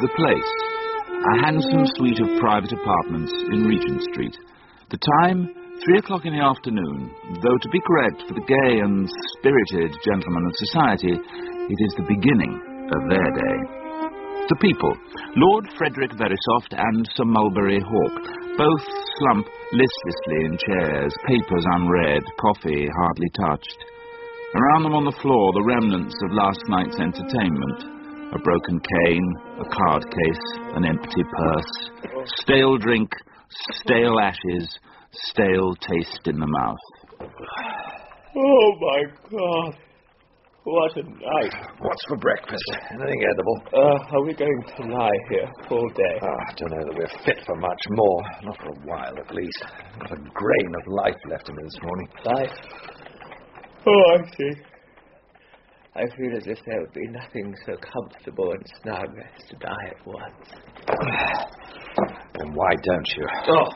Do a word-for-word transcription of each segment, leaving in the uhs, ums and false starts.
The Place, a handsome suite of private apartments in Regent Street. The time, three o'clock in the afternoon, though to be correct for the gay and spirited gentlemen of society, it is the beginning of their day. The people, Lord Frederick Verisopht and Sir Mulberry Hawk, both slump listlessly in chairs, papers unread, coffee hardly touched. Around them on the floor, the remnants of last night's entertainment. A broken cane, a card case, an empty purse, stale drink, stale ashes, stale taste in the mouth. Oh, my God. What a night. What's for breakfast? Anything edible? Uh, are we going to lie here all day? Oh, I don't know that we're fit for much more. Not for a while, at least. Not a grain of life left in me this morning. Life? Oh, I see. I feel as if there would be nothing so comfortable and snug as to die at once. Then why don't you? Oh!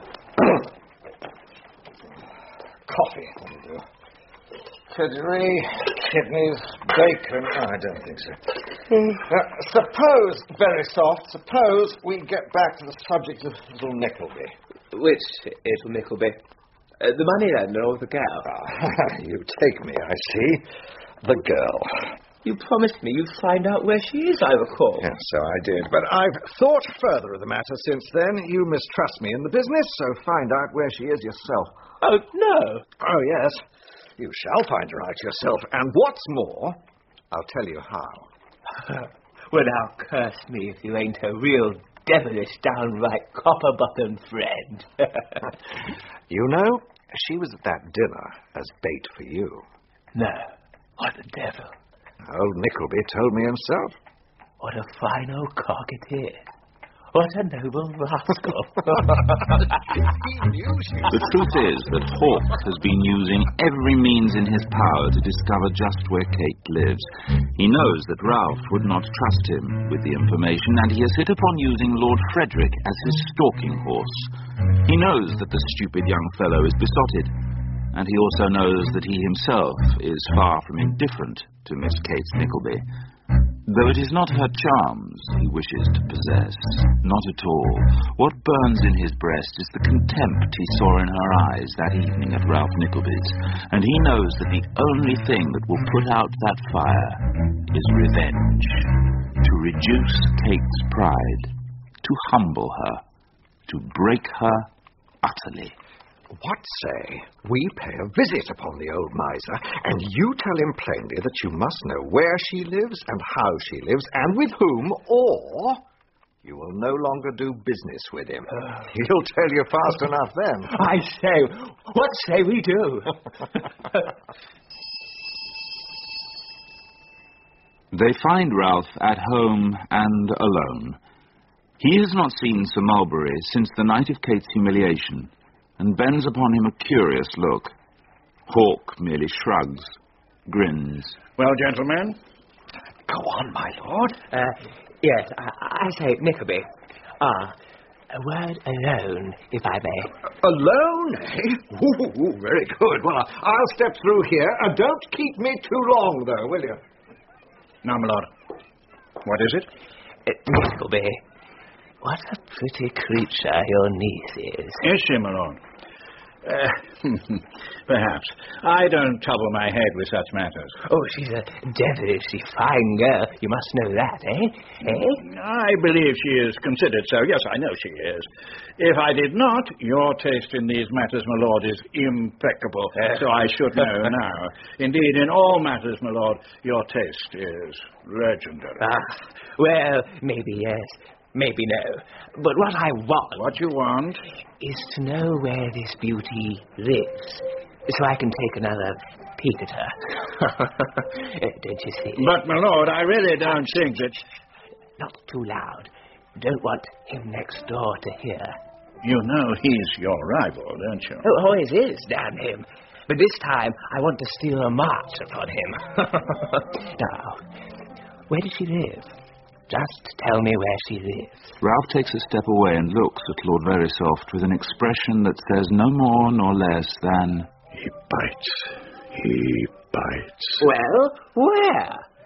Coffee, will do. Kidney, kidneys, bacon. Oh, I don't think so. Now, suppose, Verisopht, suppose we get back to the subject of little Nickleby. Which little Nickleby? Uh, the moneylender or the girl? Ah, you take me, I see. The girl. You promised me you'd find out where she is, I recall. Yes, so I did. But I've thought further of the matter since then. You mistrust me in the business, so find out where she is yourself. Oh, no. Oh, yes. You shall find her out yourself. And what's more, I'll tell you how. Well, now, curse me if you ain't a real devilish, downright copper-button friend. You know, she was at that dinner as bait for you. No. What the devil? Old Nickleby told me himself. What a fine old cock it is. What a noble rascal. The truth is that Hawk has been using every means in his power to discover just where Kate lives. He knows that Ralph would not trust him with the information, and he has hit upon using Lord Frederick as his stalking horse. He knows that the stupid young fellow is besotted, and he also knows that he himself is far from indifferent to Miss Kate Nickleby. Though it is not her charms he wishes to possess, not at all. What burns in his breast is the contempt he saw in her eyes that evening at Ralph Nickleby's, and he knows that the only thing that will put out that fire is revenge. To reduce Kate's pride, to humble her, to break her utterly. What say we pay a visit upon the old miser, and you tell him plainly that you must know where she lives and how she lives and with whom, or you will no longer do business with him. Uh, He'll tell you fast enough then. I say, what say we do? They find Ralph at home and alone. He has not seen Sir Mulberry since the night of Kate's humiliation, and bends upon him a curious look. Hawk merely shrugs, grins. Well, gentlemen? Go on, my lord. Uh, yes, I, I say, Nickleby. Ah, a word alone, if I may. Alone, eh? Ooh, ooh, very good. Well, I'll step through here. Uh, don't keep me too long, though, will you? Now, my lord, what is it? Uh, Nickleby, what a pretty creature your niece is. Is she, my lord? Uh, perhaps. I don't trouble my head with such matters. Oh, she's a devilishly fine girl. You must know that, eh? Eh? I believe she is considered so. Yes, I know she is. If I did not, your taste in these matters, my lord, is impeccable. Uh, so I should know now. Indeed, in all matters, my lord, your taste is legendary. Ah, well, maybe yes. Maybe no. But what I want... What you want? Is to know where this beauty lives, so I can take another peek at her. Don't you see? But, my lord, I really don't think that... Not too loud. Don't want him next door to hear. You know he's your rival, don't you? Oh, always is, damn him. But this time, I want to steal a march upon him. Now, where does she live? Just tell me where she lives. Ralph takes a step away and looks at Lord Verisopht with an expression that says no more nor less than... He bites. He bites. Well, where?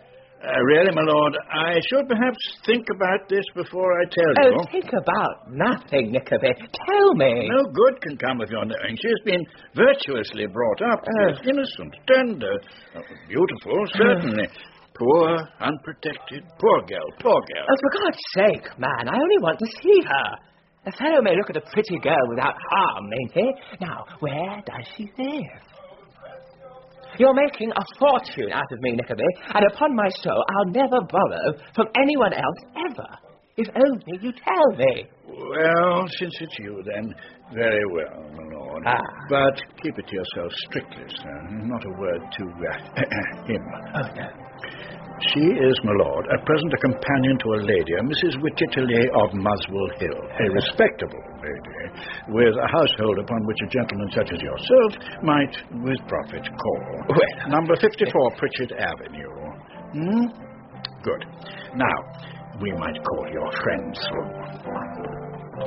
Uh, really, my lord, I should perhaps think about this before I tell Oh, you. think about nothing, Nickleby. Tell me. No good can come of your knowing. She has been virtuously brought up. She Oh. is innocent, tender, uh, beautiful, certainly. Poor, unprotected, poor girl, poor girl. Oh, for God's sake, man, I only want to see her. A fellow may look at a pretty girl without harm, mayn't he? Now, where does she live? You're making a fortune out of me, Nickleby, and upon my soul, I'll never borrow from anyone else ever. If only you tell me. Well, since it's you, then, very well, my lord. Ah. But keep it to yourself strictly, sir. Not a word to uh, him. Oh, no. She is, my lord, at present a companion to a lady, a Missus Whititterly of Muswell Hill, a respectable lady, with a household upon which a gentleman such as yourself might, with profit, call. Well, Number fifty-four, Pritchard Avenue. Hmm? Good. Now, we might call your friend through.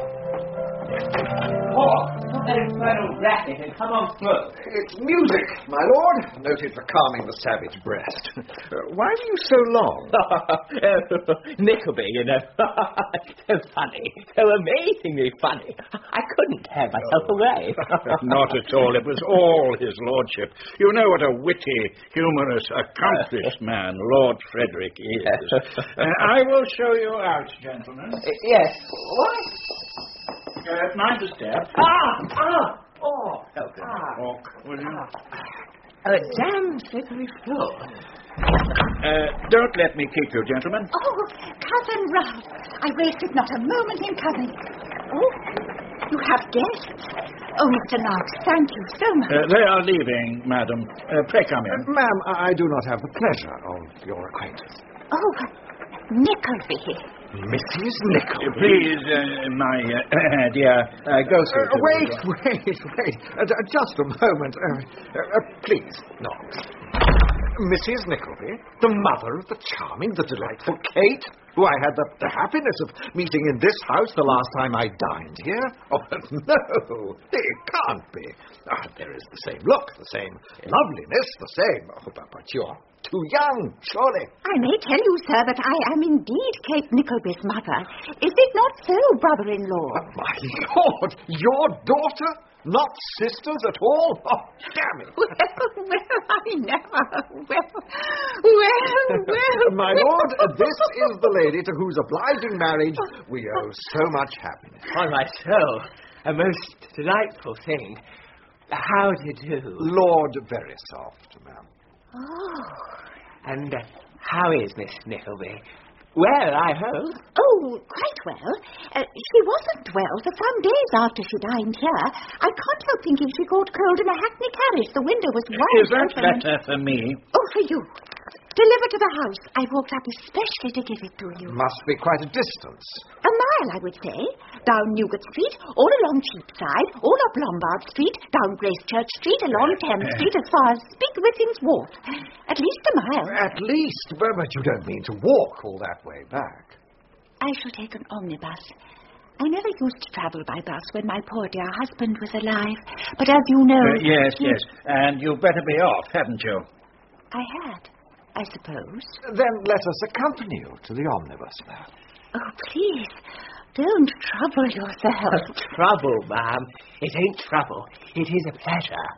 Oh, put that infernal racket and come on through. It's music, my lord, noted for calming the savage breast. Uh, why are you so long? Nickleby, you know. So funny. So amazingly funny. I couldn't tear myself away. Not at all. It was all his lordship. You know what a witty, humorous, accomplished man Lord Frederick is. Uh, I will show you out, gentlemen. Uh, yes. What? Uh, mind the step. Ah! Ah! Oh! Help him walk, will you? A damn slippery floor. Uh, don't let me keep you, gentlemen. Oh, Cousin Ralph, I wasted not a moment in coming. Oh, you have guests. Oh, Mister Knox, thank you so much. Uh, they are leaving, madam. Uh, pray come in. Uh, ma'am, I do not have the pleasure of your acquaintance. Oh, Nickleby. Missus Uh, Nickleby. please, uh, my uh, dear, uh, go through. Uh, to wait, the- wait, wait. Uh, d- just a moment. Uh, uh, uh, please, Knox. Missus Nickleby, the mother of the charming, the delightful Kate, who I had the, the happiness of meeting in this house the last time I dined here. Oh, no, it can't be. Ah, there is the same look, the same loveliness, the same. Oh, but, but you're too young, surely. I may tell you, sir, that I am indeed Kate Nickleby's mother. Is it not so, brother-in-law? Oh, my Lord, your daughter? Not sisters at all? Oh, damn it. Well, well, I never. Well, well, well. My lord, this is the lady to whose obliging marriage we owe so much happiness. On my soul, a most delightful thing. How do you do? Lord Verisopht, ma'am. Oh. And uh, how is Miss Nickleby? Well, I hope. Oh, quite well. Uh, she wasn't well for some days after she dined here. I can't help thinking she caught cold in a hackney carriage. The window was wide Is that open. and- better for me? Oh, for you. Delivered to the house. I walked up especially to give it to you. Must be quite a distance. A mile, I would say. Down Newgate Street, all along Cheapside, all up Lombard Street, down Gracechurch Street, along Thames Street, as far as Spigwithings Wharf. At least a mile. At least, but, but you don't mean to walk all that way back. I shall take an omnibus. I never used to travel by bus when my poor dear husband was alive. But as you know... Uh, yes, yes. And you'd better be off, haven't you? I had, I suppose. Then let us accompany you to the omnibus, ma'am. Oh, please, don't trouble yourself. Trouble, ma'am. It ain't trouble. It is a pleasure.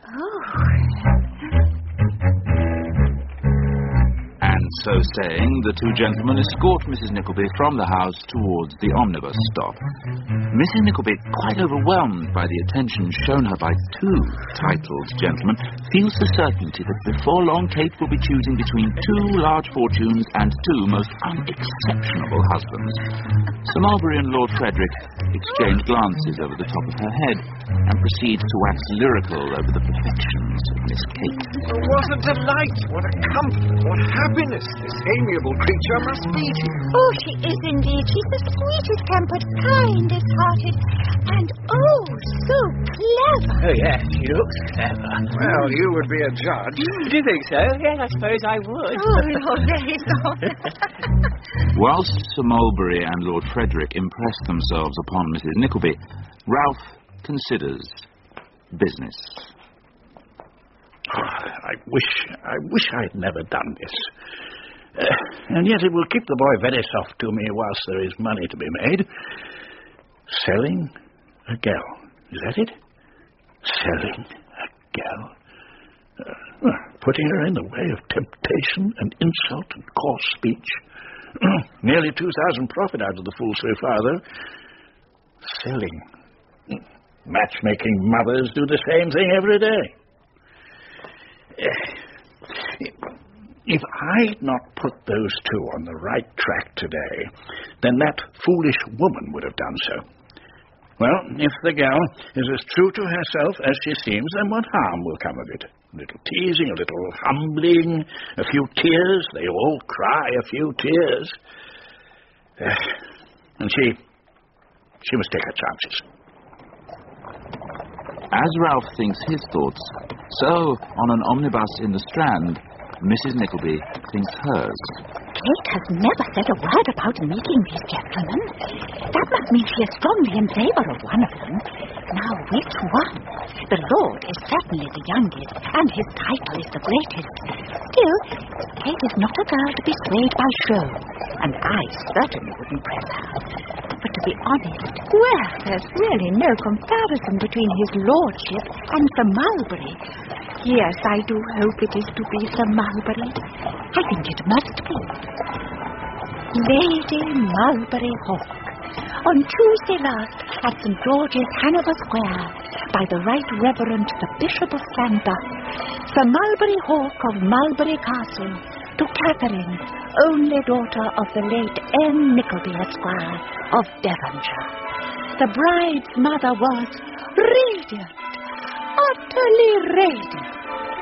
Oh... And so saying, the two gentlemen escort Missus Nickleby from the house towards the omnibus stop. Missus Nickleby, quite overwhelmed by the attention shown her by two titled gentlemen, feels the certainty that before long Kate will be choosing between two large fortunes and two most unexceptionable husbands. Sir Mulberry and Lord Frederick exchange glances over the top of her head and proceed to wax lyrical over the perfections of Miss Kate. What a delight, what a comfort, what happiness this amiable creature must be to you. Oh, she is indeed. She's the sweetest tempered, kindest hearted, and oh, so clever. Oh, yes, she looks clever. Well, you would be a judge. Do you think so? Yes, I suppose I would. Oh, Lord, there is no... Whilst Sir Mulberry and Lord Frederick impress themselves upon Missus Nickleby, Ralph considers business. I wish, I wish I'd never done this. Uh, and yet it will keep the boy very soft to me whilst there is money to be made. Selling a gal. Is that it? Selling a gal. Uh, well, putting her in the way of temptation and insult and coarse speech. Nearly two thousand profit out of the fool so far, though. Selling. Matchmaking mothers do the same thing every day. If I'd not put those two on the right track today, then that foolish woman would have done so. Well, if the gal is as true to herself as she seems, then what harm will come of it? A little teasing, a little humbling, a few tears. They all cry a few tears. Uh, and she, she must take her chances. As Ralph thinks his thoughts, so, on an omnibus in the Strand, Missus Nickleby thinks hers. Kate has never said a word about meeting these gentlemen. That must mean she is strongly in favour of one of them. Now, which one? The Lord is certainly the youngest, and his title is the greatest. Still, Kate is not a girl to be swayed by show, and I certainly wouldn't press her. But to be honest, well, there's really no comparison between his lordship and Sir Mulberry. Yes, I do hope it is to be Sir Mulberry. I think it must be. Lady Mulberry Hawk. On Tuesday last, at Saint George's, Hanover Square, by the Right Reverend the Bishop of Llandaff, Sir Mulberry Hawk of Mulberry Castle, to Catherine, only daughter of the late N. Nickleby, Esquire, of Devonshire. The bride's mother was radiant, utterly radiant.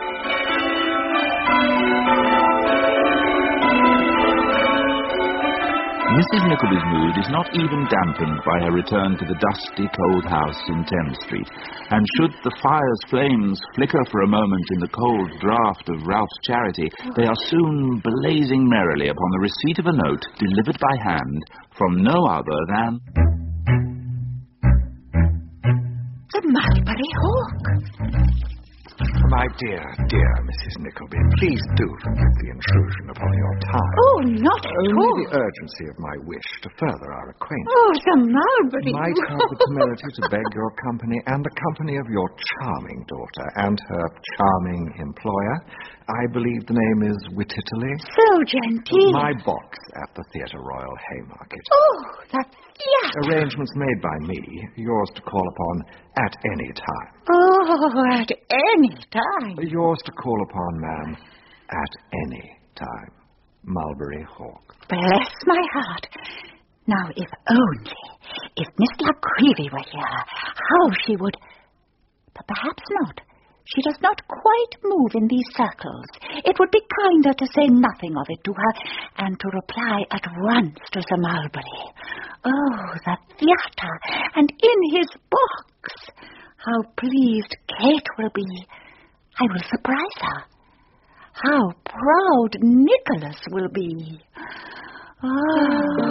Missus Nickleby's mood is not even dampened by her return to the dusty, cold house in Thames Street, and should the fire's flames flicker for a moment in the cold draught of Ralph's charity, they are soon blazing merrily upon the receipt of a note delivered by hand from no other than... The Mulberry Hawk. My dear, dear Missus Nickleby, please do forgive the intrusion upon your time. Oh, not at Only all. the urgency of my wish to further our acquaintance. Oh, Sir Mulberry. Might have the temerity to beg your company and the company of your charming daughter and her charming employer. I believe the name is Wittitterly. So genteel. My box at the Theatre Royal Haymarket. Oh, that's yes. Arrangements made by me, yours to call upon at any time. Oh, at any time. Yours to call upon, ma'am, at any time. Mulberry Hawk. Bless my heart. Now, if only, if Miss La Creevy were here, how she would... But perhaps not. She does not quite move in these circles. It would be kinder to say nothing of it to her, and to reply at once to Sir Mulberry. Oh, the theatre, and in his box. How pleased Kate will be. I will surprise her. How proud Nicholas will be. Ah.